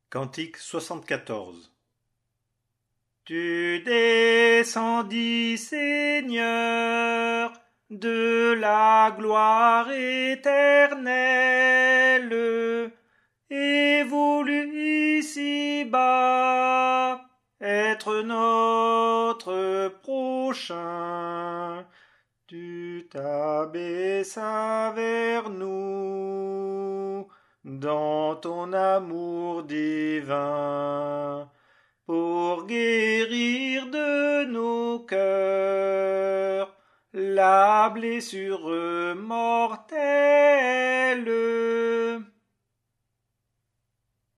Cantique 74. Tu descendis, Seigneur, de la gloire éternelle, et voulus ici-bas être notre prochain. Tu t'abaissas vers nous dans ton amour divin pour guérir de nos cœurs la blessure mortelle.